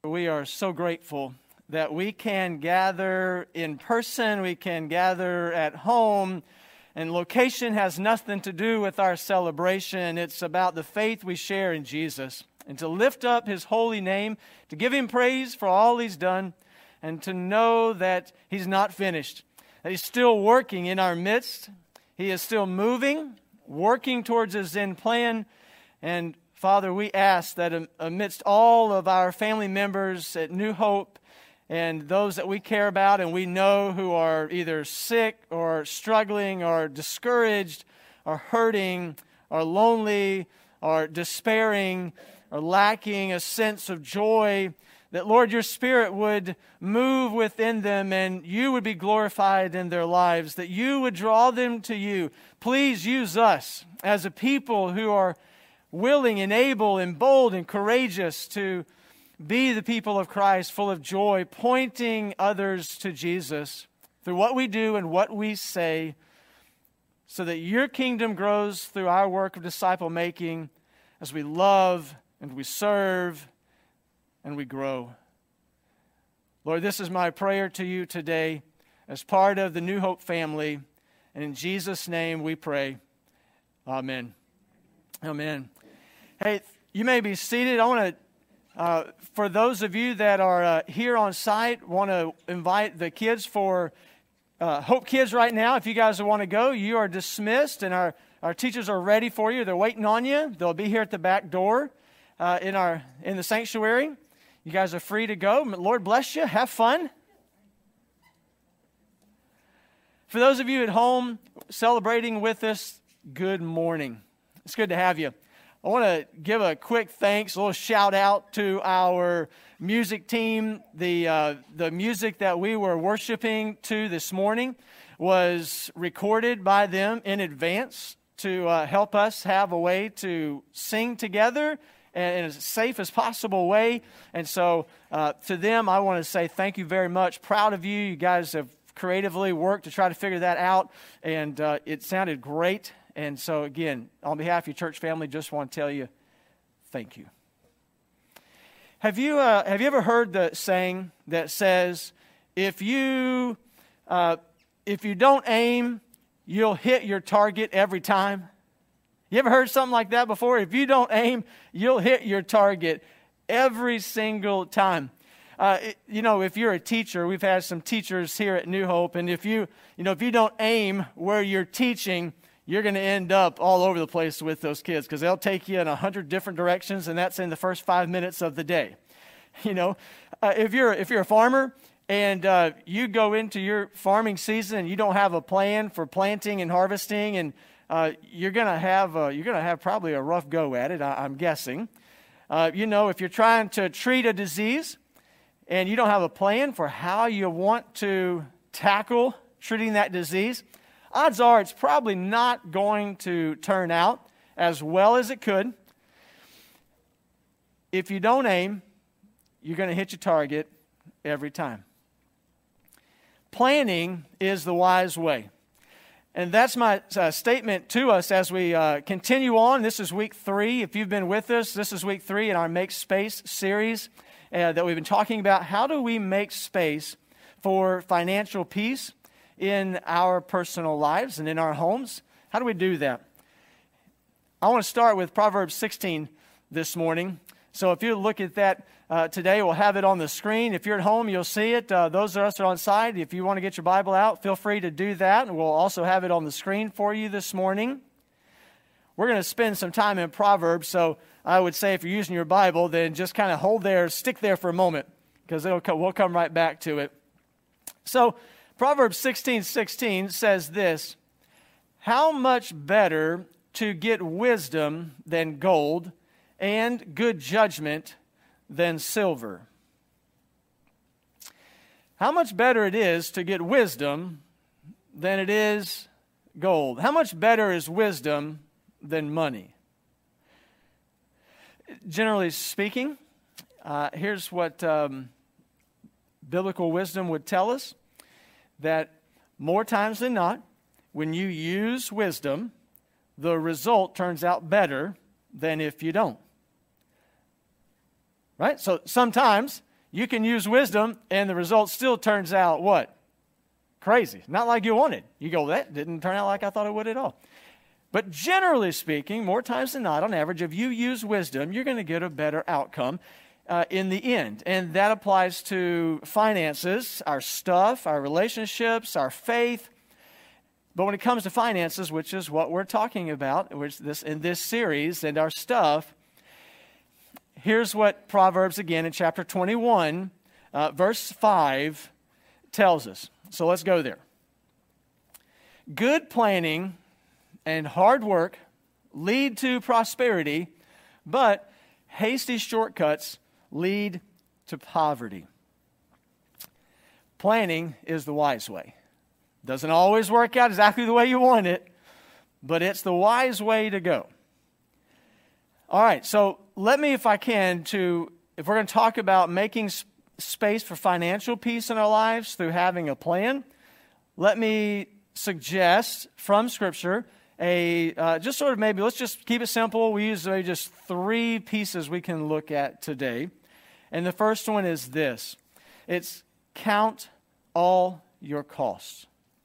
we are so grateful that we can gather in person, we can gather at home, and location has nothing to do with our celebration. It's about the faith we share in Jesus, and to lift up His holy name, to give Him praise for all He's done, and to know that He's not finished, that He's still working in our midst. He is still moving, working towards His end plan. And Father, we ask that amidst all of our family members at New Hope and those that we care about and we know who are either sick or struggling or discouraged or hurting or lonely or despairing or lacking a sense of joy, that, Lord, your Spirit would move within them and you would be glorified in their lives, that you would draw them to you. Please use us as a people who are willing and able and bold and courageous to be the people of Christ, full of joy, pointing others to Jesus through what we do and what we say, so that your kingdom grows through our work of disciple making as we love and we serve and we grow. Lord, this is my prayer to you today as part of the New Hope family. And in Jesus' name we pray. Amen. Amen. Hey, you may be seated. I want to, for those of you that are here on site, want to invite the kids for Hope Kids right now. If you guys want to go, you are dismissed, and our teachers are ready for you. They're waiting on you. They'll be here at the back door in the sanctuary. You guys are free to go. Lord bless you. Have fun. For those of you at home celebrating with us, good morning. It's good to have you. I want to give a quick thanks, a little shout out to our music team. The music that we were worshiping to this morning was recorded by them in advance to help us have a way to sing together in as safe as possible way. And so to them, I want to say thank you very much. Proud of you. You guys have creatively worked to try to figure that out, and it sounded great. And so again, on behalf of your church family, just want to tell you, thank you. Have you ever heard the saying that says, if you don't aim, you'll hit your target every time? You ever heard something like that before? If you don't aim, you'll hit your target every single time. If you're a teacher, we've had some teachers here at New Hope, and if you don't aim where you're teaching, you're going to end up all over the place with those kids, because they'll take you in 100 different directions, and that's in the first 5 minutes of the day. If you're a farmer and you go into your farming season and you don't have a plan for planting and harvesting, and you're going to have probably a rough go at it, I'm guessing. If you're trying to treat a disease and you don't have a plan for how you want to tackle treating that disease, odds are it's probably not going to turn out as well as it could. If you don't aim, you're going to hit your target every time. Planning is the wise way. And that's my statement to us as we continue on. This is week 3. If you've been with us, this is week 3 in our Make Space series that we've been talking about. How do we make space for financial peace in our personal lives and in our homes? How do we do that? I want to start with Proverbs 16 this morning. So if you look at that today, we'll have it on the screen. If you're at home, you'll see it. Those of us that are on site, if you want to get your Bible out, feel free to do that. And we'll also have it on the screen for you this morning. We're going to spend some time in Proverbs, so I would say if you're using your Bible, then just kind of stick there for a moment, because we'll come right back to it. So Proverbs 16:16 says this: how much better to get wisdom than gold, and good judgment than silver. How much better it is to get wisdom than it is gold. How much better is wisdom than money? Generally speaking, here's what biblical wisdom would tell us, that more times than not, when you use wisdom, the result turns out better than if you don't. Right? So sometimes You can use wisdom, and the result still turns out what? Crazy. Not like you wanted. You go, that didn't turn out like I thought it would at all. But generally speaking, more times than not, on average, if you use wisdom, you're going to get a better outcome in the end. And that applies to finances, our stuff, our relationships, our faith. But when it comes to finances, which is what we're talking about in this series and our stuff, here's what Proverbs, again, in chapter 21, verse 5, tells us. So let's go there. Good planning and hard work lead to prosperity, but hasty shortcuts lead to poverty. Planning is the wise way. Doesn't always work out exactly the way you want it, but it's the wise way to go. All right, so let me, if I can, if we're going to talk about making space for financial peace in our lives through having a plan, let me suggest from Scripture let's just keep it simple. We use just 3 pieces we can look at today. And the first one is this. It's count all your costs.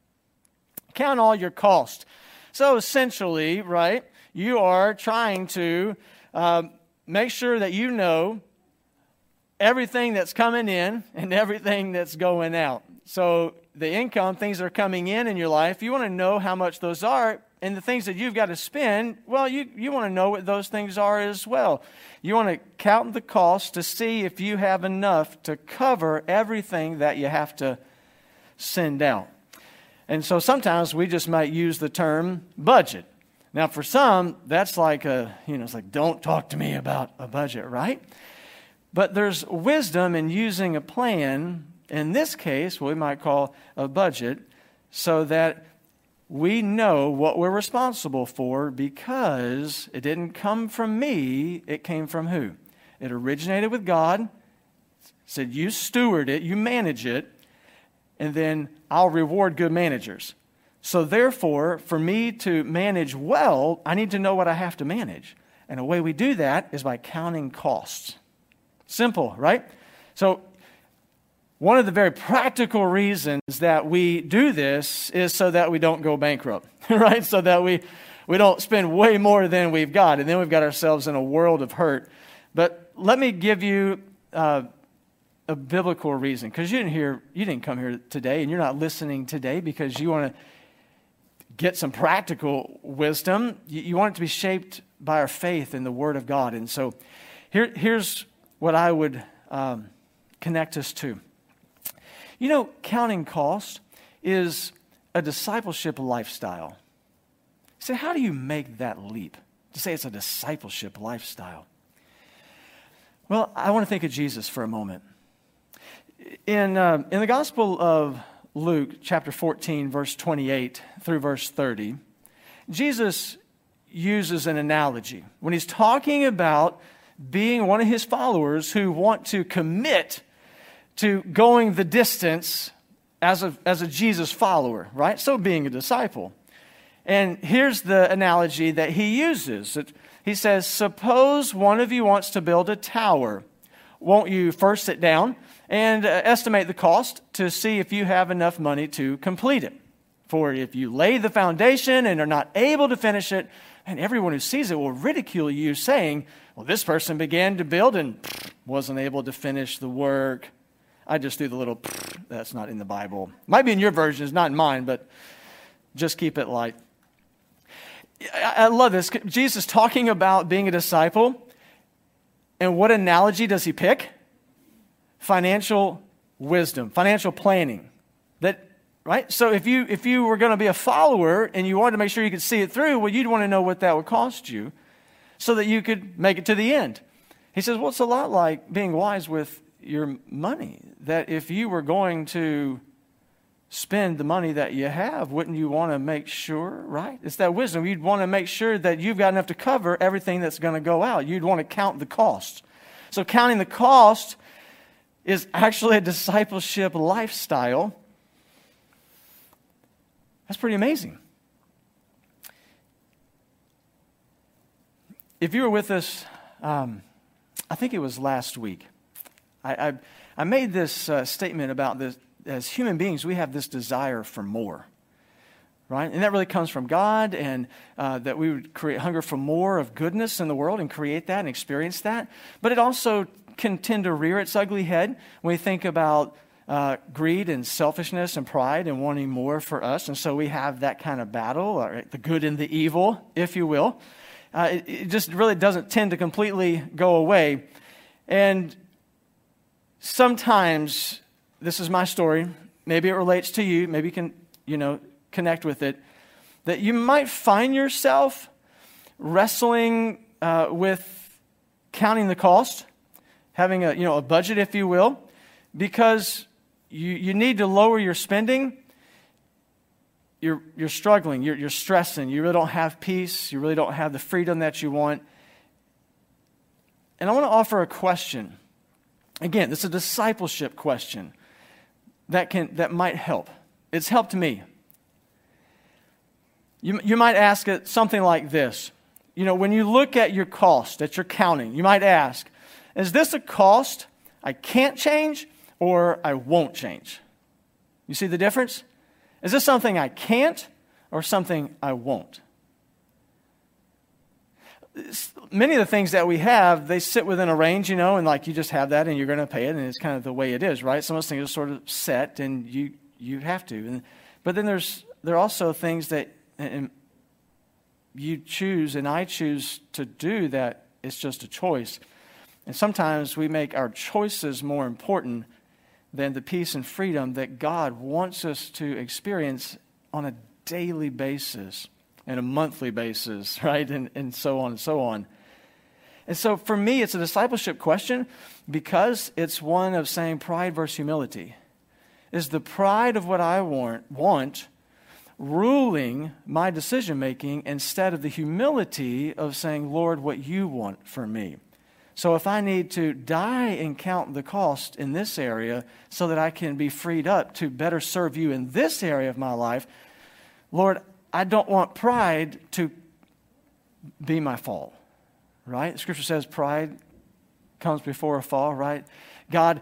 Count all your costs. So essentially, right, you are trying to make sure that you know everything that's coming in and everything that's going out. So the income, things that are coming in your life, you want to know how much those are. And the things that you've got to spend, well, you want to know what those things are as well. You want to count the cost to see if you have enough to cover everything that you have to send out. And so sometimes we just might use the term budget. Now, for some, that's like it's like, don't talk to me about a budget, right? But there's wisdom in using a plan, in this case, what we might call a budget, so that we know what we're responsible for, because it didn't come from me, it came from who? It originated with God, said you steward it, you manage it, and then I'll reward good managers. So therefore, for me to manage well, I need to know what I have to manage. And the way we do that is by counting costs. Simple, right? So one of the very practical reasons that we do this is so that we don't go bankrupt, right? So that we don't spend way more than we've got, and then we've got ourselves in a world of hurt. But let me give you a biblical reason, because you didn't come here today, and you're not listening today because you want to get some practical wisdom. You want it to be shaped by our faith in the Word of God. And so here's what I would connect us to. You know, counting cost is a discipleship lifestyle. So how do you make that leap to say it's a discipleship lifestyle? Well, I want to think of Jesus for a moment. In the Gospel of Luke, chapter 14, verse 28 through verse 30, Jesus uses an analogy when he's talking about being one of his followers who want to commit to going the distance as a Jesus follower, right? So being a disciple. And here's the analogy that he uses. He says, suppose one of you wants to build a tower. Won't you first sit down and estimate the cost to see if you have enough money to complete it? For if you lay the foundation and are not able to finish it, and everyone who sees it will ridicule you, saying, well, this person began to build and wasn't able to finish the work. I just threw the little, that's not in the Bible. Might be in your version, it's not in mine, but just keep it light. I love this. Jesus talking about being a disciple, and what analogy does he pick? Financial wisdom, financial planning. Right? So if you were going to be a follower and you wanted to make sure you could see it through, well, you'd want to know what that would cost you so that you could make it to the end. He says, well, it's a lot like being wise with your money, that if you were going to spend the money that you have, wouldn't you want to make sure, right? It's that wisdom. You'd want to make sure that you've got enough to cover everything that's going to go out. You'd want to count the cost. So counting the cost is actually a discipleship lifestyle. That's pretty amazing. If you were with us, I think it was last week, I made this statement about this. As human beings, we have this desire for more, right? And that really comes from God, and that we would create hunger for more of goodness in the world and create that and experience that. But it also can tend to rear its ugly head when we think about greed and selfishness and pride and wanting more for us. And so we have that kind of battle, right? The good and the evil, if you will. It just really doesn't tend to completely go away. And sometimes, this is my story, maybe it relates to you, maybe you can, connect with it, that you might find yourself wrestling with counting the cost, having a budget, if you will, because you need to lower your spending. You're struggling, you're stressing, you really don't have peace, you really don't have the freedom that you want. And I want to offer a question. Again, this is a discipleship question that might help. It's helped me. You might ask it something like this. When you look at your cost that you're counting, you might ask, is this a cost I can't change or I won't change? You see the difference? Is this something I can't or something I won't? Many of the things that we have, they sit within a range, and like you just have that and you're going to pay it, and it's kind of the way it is, right? Some of those things are sort of set and you have to. But then there are also things that you choose and I choose to do that it's just a choice. And sometimes we make our choices more important than the peace and freedom that God wants us to experience on a daily basis and a monthly basis, right? And so on and so on. And so for me, it's a discipleship question because it's one of saying pride versus humility. Is the pride of what I want ruling my decision-making instead of the humility of saying, Lord, what you want for me? So if I need to die and count the cost in this area so that I can be freed up to better serve you in this area of my life, Lord, I don't want pride to be my fall, right? Scripture says pride comes before a fall, right? God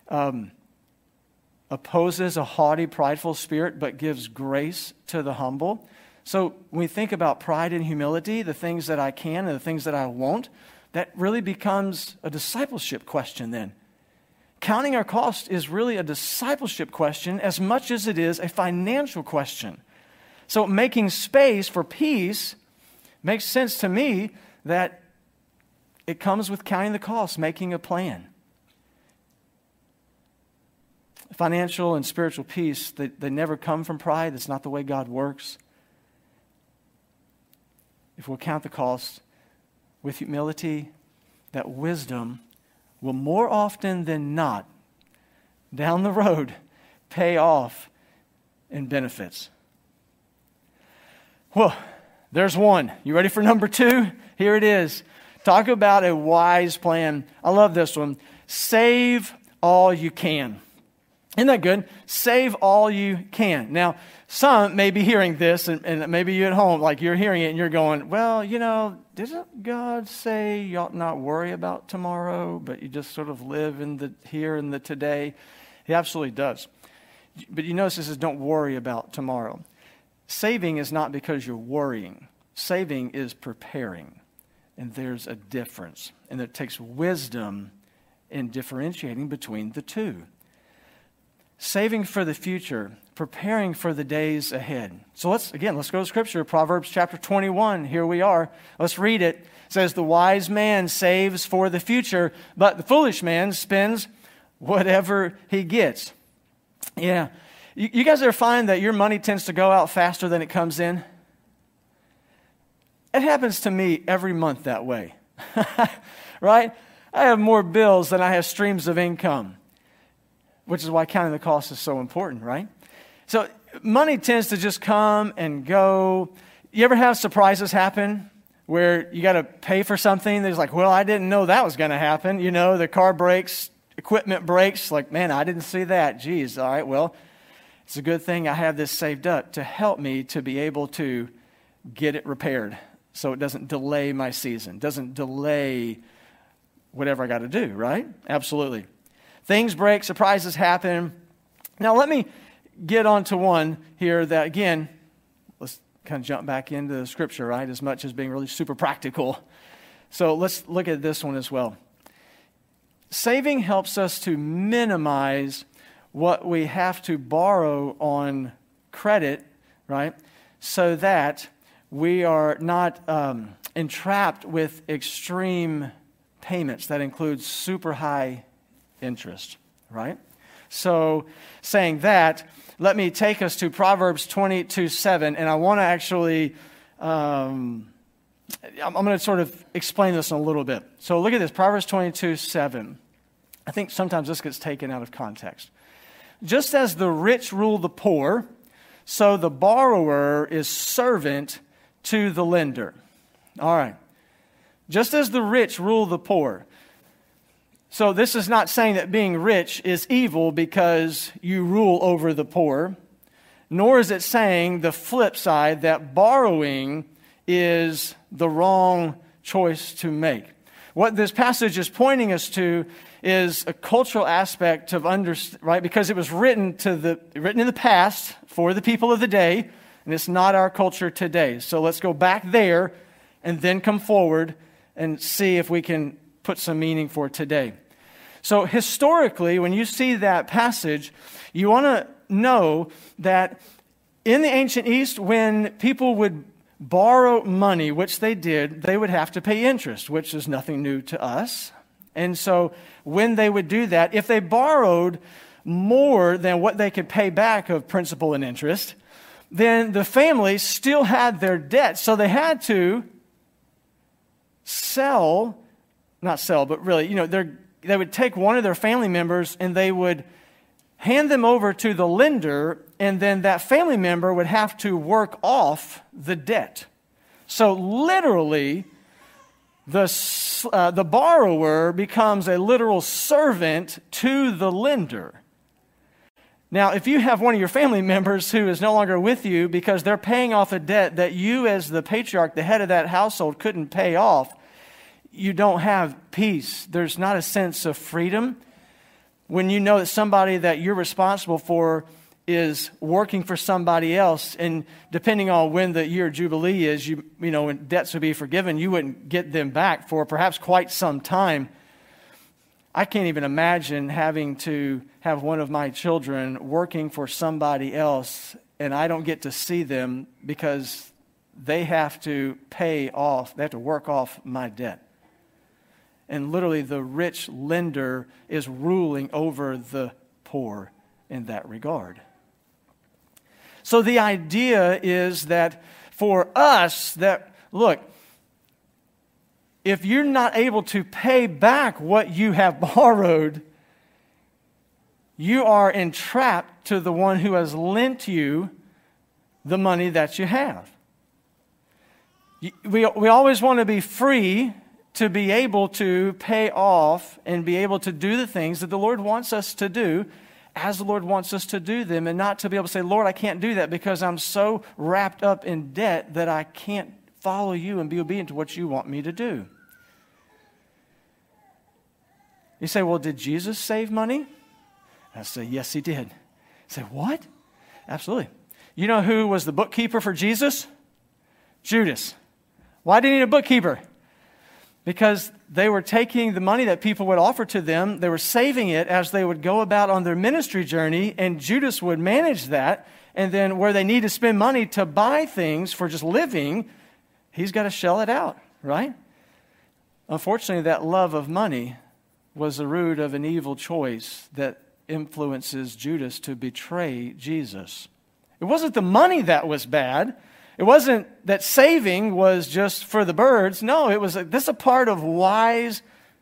opposes a haughty, prideful spirit, but gives grace to the humble. So when we think about pride and humility, the things that I can and the things that I won't, that really becomes a discipleship question then. Counting our cost is really a discipleship question as much as it is a financial question. So making space for peace makes sense to me that it comes with counting the cost, making a plan. Financial and spiritual peace, they never come from pride. It's not the way God works. If we'll count the cost with humility, that wisdom will more often than not, down the road, pay off in benefits. Well, there's one. You ready for number 2? Here it is. Talk about a wise plan. I love this one. Save all you can. Isn't that good? Save all you can. Now, some may be hearing this, and maybe you at home, like you're hearing it and you're going, well, didn't God say you ought not worry about tomorrow, but you just sort of live in the here and the today? He absolutely does. But you notice this is don't worry about tomorrow. Saving is not because you're worrying. Saving is preparing. And there's a difference. And it takes wisdom in differentiating between the two. Saving for the future, preparing for the days ahead. So let's go to Scripture. Proverbs chapter 21. Here we are. Let's read it. It says, the wise man saves for the future, but the foolish man spends whatever he gets. Yeah. You guys ever find that your money tends to go out faster than it comes in? It happens to me every month that way. Right? I have more bills than I have streams of income, which is why counting the cost is so important, right? So money tends to just come and go. You ever have surprises happen where you got to pay for something? There's like, well, I didn't know that was going to happen. The car breaks, equipment breaks. Like, man, I didn't see that. Geez, all right, well, it's a good thing I have this saved up to help me to be able to get it repaired so it doesn't delay my season, doesn't delay whatever I got to do, right? Absolutely. Things break, surprises happen. Now let me get on to one here that, again, let's kind of jump back into the Scripture, right, as much as being really super practical. So let's look at this one as well. Saving helps us to minimize what we have to borrow on credit, right, so that we are not entrapped with extreme payments that include super high interest, right? So saying that, let me take us to Proverbs 22:7, and I want to actually, I'm going to sort of explain this in a little bit. So look at this, Proverbs 22:7. I think sometimes this gets taken out of context. Just as the rich rule the poor, so the borrower is servant to the lender. All right. Just as the rich rule the poor. So this is not saying that being rich is evil because you rule over the poor, nor is it saying the flip side that borrowing is the wrong choice to make. What this passage is pointing us to is a cultural aspect of right? Because it was written in the past for the people of the day, and it's not our culture today. So let's go back there and then come forward and see if we can put some meaning for today. So historically, when you see that passage, you want to know that in the ancient East, when people would borrow money, which they did, they would have to pay interest, which is nothing new to us. And so when they would do that, if they borrowed more than what they could pay back of principal and interest, then the family still had their debt. So they had to they would take one of their family members and they would hand them over to the lender, and then that family member would have to work off the debt. So literally, the borrower becomes a literal servant to the lender. Now, if you have one of your family members who is no longer with you because they're paying off a debt that you as the patriarch, the head of that household, couldn't pay off, you don't have peace. There's not a sense of freedom. When you know that somebody that you're responsible for is working for somebody else, and depending on when the year Jubilee is, when debts would be forgiven, you wouldn't get them back for perhaps quite some time. I can't even imagine having to have one of my children working for somebody else, and I don't get to see them because they have to they have to work off my debt. And literally the rich lender is ruling over the poor in that regard. So the idea is that for us, if you're not able to pay back what you have borrowed, you are entrapped to the one who has lent you the money that you have. We always want to be free to be able to pay off and be able to do the things that the Lord wants us to do as the Lord wants us to do them, and not to be able to say, Lord, I can't do that because I'm so wrapped up in debt that I can't follow you and be obedient to what you want me to do. You say, well, did Jesus save money? I say, yes, he did. You say, what? Absolutely. You know who was the bookkeeper for Jesus? Judas. Why did he need a bookkeeper? Because they were taking the money that people would offer to them, they were saving it as they would go about on their ministry journey, and Judas would manage that, and then where they need to spend money to buy things for just living, he's got to shell it out, right? Unfortunately, that love of money was the root of an evil choice that influences Judas to betray Jesus. It wasn't the money that was bad. It wasn't that saving was just for the birds. No, it was this is a part of wise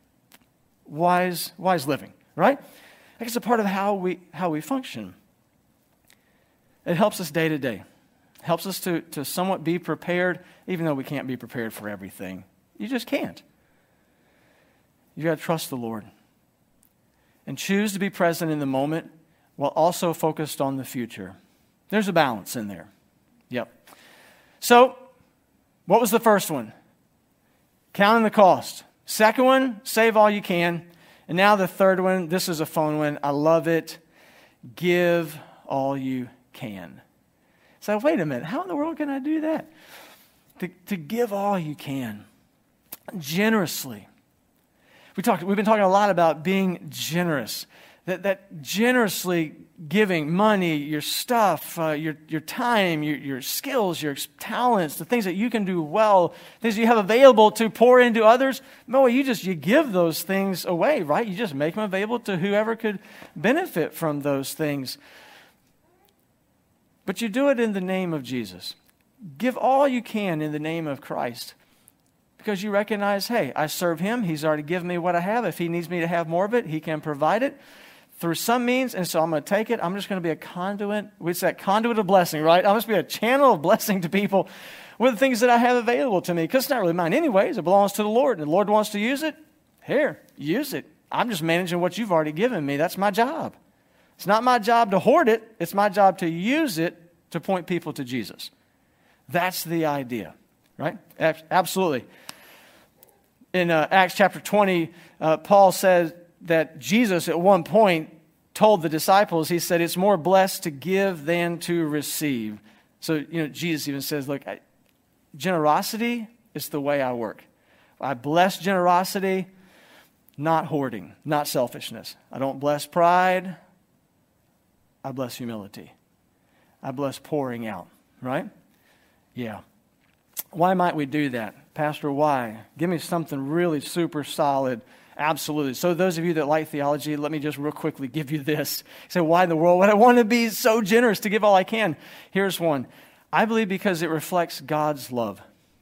living, right? It's a part of how we function. It helps us day to day. It helps us to somewhat be prepared, even though we can't be prepared for everything. You just can't. You got to trust the Lord and choose to be present in the moment while also focused on the future. There's a balance in there. Yep. So, what was the first one? Counting the cost. Second one, save all you can. And now the third one, this is a fun one. I love it. Give all you can. So wait a minute, how in the world can I do that? To give all you can. Generously. We've been talking a lot about being generous. That generously giving money, your stuff, your time, your skills, your talents, the things that you can do well, things you have available to pour into others. No, you give those things away, right? You just make them available to whoever could benefit from those things. But you do it in the name of Jesus. Give all you can in the name of Christ. Because you recognize, hey, I serve Him. He's already given me what I have. If He needs me to have more of it, He can provide it through some means. And so I'm going to take it. I'm just going to be a conduit. It's that conduit of blessing, right? I'm just going to be a channel of blessing to people with the things that I have available to me. Because it's not really mine anyways. It belongs to the Lord. And the Lord wants to use it. Here, use it. I'm just managing what you've already given me. That's my job. It's not my job to hoard it. It's my job to use it to point people to Jesus. That's the idea, right? Absolutely. In Acts chapter 20, Paul says that Jesus at one point told the disciples, he said, it's more blessed to give than to receive. So, Jesus even says, look, generosity is the way I work. I bless generosity, not hoarding, not selfishness. I don't bless pride. I bless humility. I bless pouring out, right? Yeah. Why might we do that? Pastor, why? Give me something really super solid. Absolutely. So those of you that like theology, let me just real quickly give you this. You say, why in the world would I want to be so generous to give all I can? Here's one. I believe because it reflects God's love.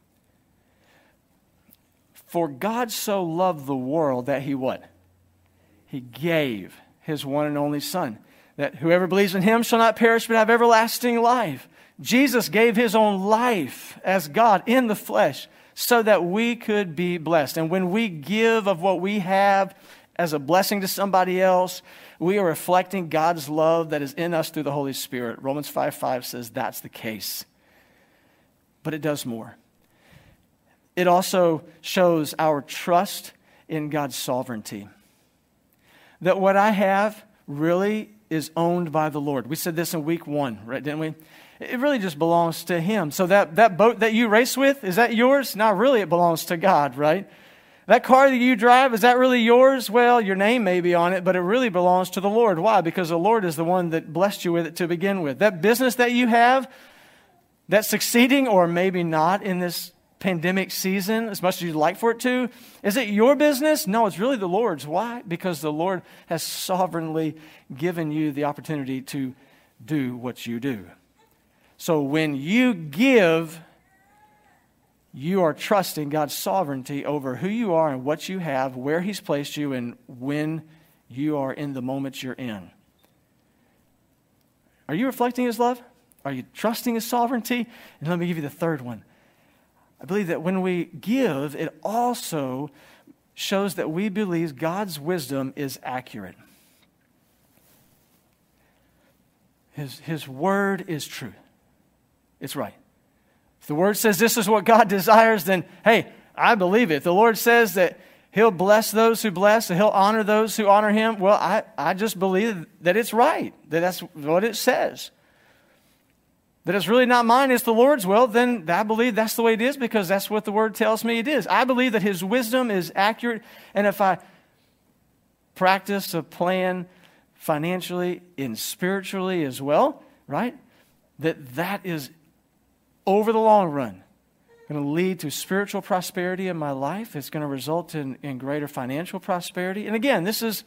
For God so loved the world that He what? He gave His one and only Son, that whoever believes in Him shall not perish but have everlasting life. Jesus gave His own life as God in the flesh so that we could be blessed. And when we give of what we have as a blessing to somebody else, we are reflecting God's love that is in us through the Holy Spirit. Romans 5:5 says that's the case. But it does more. It also shows our trust in God's sovereignty. That what I have really is owned by the Lord. We said this in week 1, right, didn't we? It really just belongs to Him. So that boat that you race with, is that yours? Not really, it belongs to God, right? That car that you drive, is that really yours? Well, your name may be on it, but it really belongs to the Lord. Why? Because the Lord is the one that blessed you with it to begin with. That business that you have, that's succeeding or maybe not in this pandemic season, as much as you'd like for it to, is it your business? No, it's really the Lord's. Why? Because the Lord has sovereignly given you the opportunity to do what you do. So when you give, you are trusting God's sovereignty over who you are and what you have, where He's placed you, and when you are in the moment you're in. Are you reflecting His love? Are you trusting His sovereignty? And let me give you the third one. I believe that when we give, it also shows that we believe God's wisdom is accurate. His word is true. It's right. If the Word says this is what God desires, then, hey, I believe it. If the Lord says that He'll bless those who bless, and He'll honor those who honor Him, well, I just believe that it's right, that that's what it says. That it's really not mine, it's the Lord's will, then I believe that's the way it is because that's what the Word tells me it is. I believe that His wisdom is accurate, and if I practice a plan financially and spiritually as well, right, that is over the long run going to lead to spiritual prosperity in my life. It's going to result in greater financial prosperity. And again, this is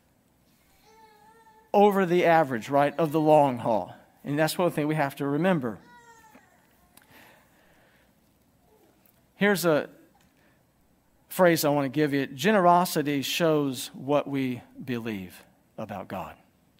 over the average, right, of the long haul. And that's one thing we have to remember. Here's a phrase I want to give you. Generosity shows what we believe about God.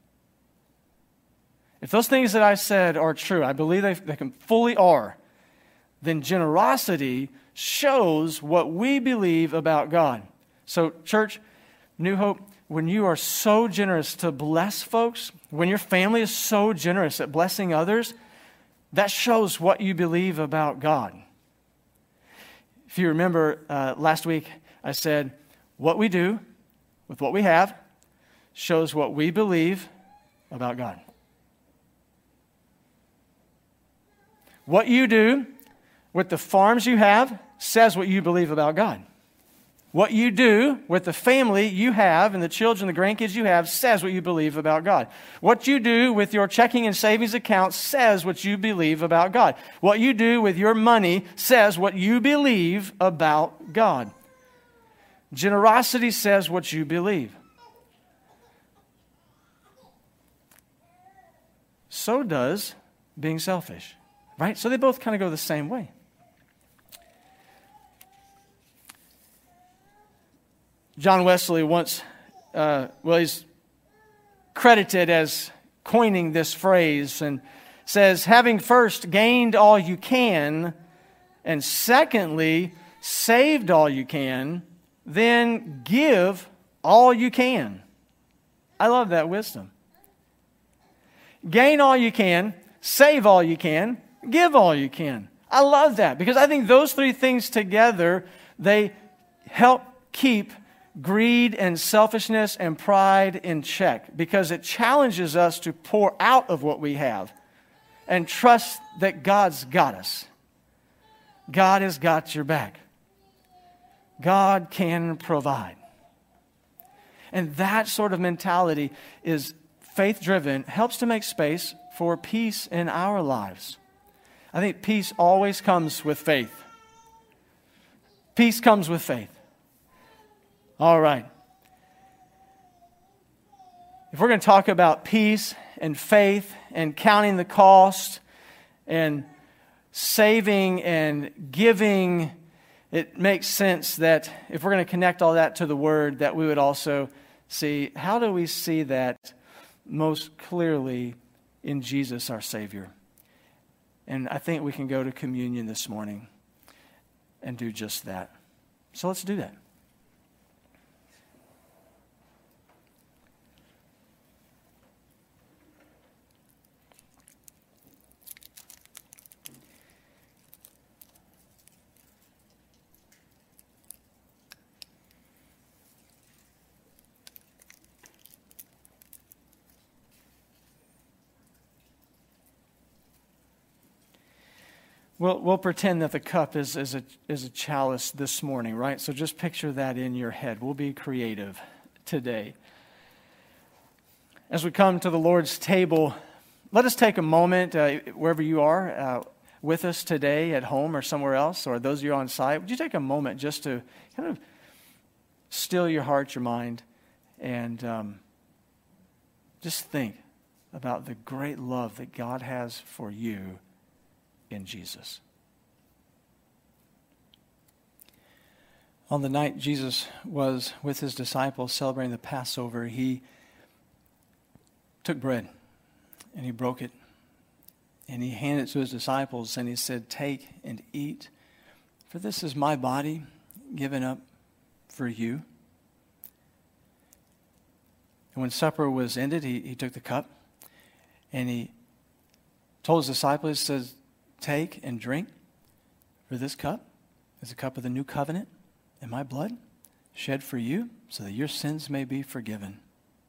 If those things that I said are true, I believe they fully are, then generosity shows what we believe about God. So, church, New Hope, when you are so generous to bless folks, when your family is so generous at blessing others, that shows what you believe about God. If you remember last week, I said, what we do with what we have shows what we believe about God. What you do with the farms you have says what you believe about God. What you do with the family you have and the children, the grandkids you have, says what you believe about God. What you do with your checking and savings account says what you believe about God. What you do with your money says what you believe about God. Generosity says what you believe. So does being selfish, right? So they both kind of go the same way. John Wesley once, he's credited as coining this phrase and says, having first gained all you can, and secondly, saved all you can, then give all you can. I love that wisdom. Gain all you can, save all you can, give all you can. I love that because I think those three things together, they help keep greed and selfishness and pride in check because it challenges us to pour out of what we have and trust that God's got us. God has got your back. God can provide. And that sort of mentality is faith-driven, helps to make space for peace in our lives. I think peace always comes with faith. Peace comes with faith. All right. If we're going to talk about peace and faith and counting the cost and saving and giving, it makes sense that if we're going to connect all that to the Word, that we would also see, how do we see that most clearly in Jesus, our Savior? And I think we can go to communion this morning and do just that. So let's do that. We'll pretend that the cup is a chalice this morning, right? So just picture that in your head. We'll be creative today. As we come to the Lord's table, let us take a moment, wherever you are, with us today at home or somewhere else, or those of you on site, would you take a moment just to kind of still your heart, your mind, and just think about the great love that God has for you in Jesus. On the night Jesus was with his disciples celebrating the Passover, he took bread and he broke it and he handed it to his disciples and he said, "Take and eat, for this is my body given up for you." And when supper was ended, he took the cup and he told his disciples, he says, "Take and drink, for this cup is a cup of the new covenant in my blood, shed for you, so that your sins may be forgiven."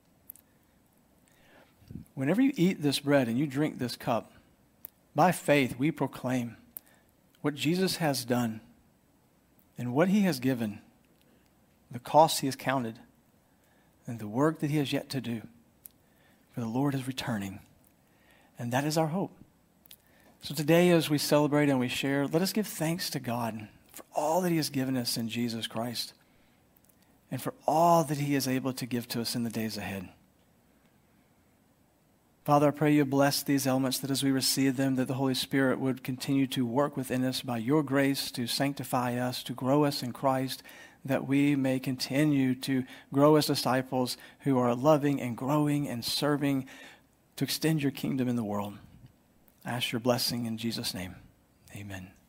Whenever you eat this bread and you drink this cup, by faith we proclaim what Jesus has done and what he has given, the cost he has counted, and the work that he has yet to do. For the Lord is returning, and that is our hope. So today, as we celebrate and we share, let us give thanks to God for all that he has given us in Jesus Christ and for all that he is able to give to us in the days ahead. Father, I pray you bless these elements, that as we receive them, that the Holy Spirit would continue to work within us by your grace to sanctify us, to grow us in Christ, that we may continue to grow as disciples who are loving and growing and serving to extend your kingdom in the world. I ask your blessing in Jesus' name. Amen.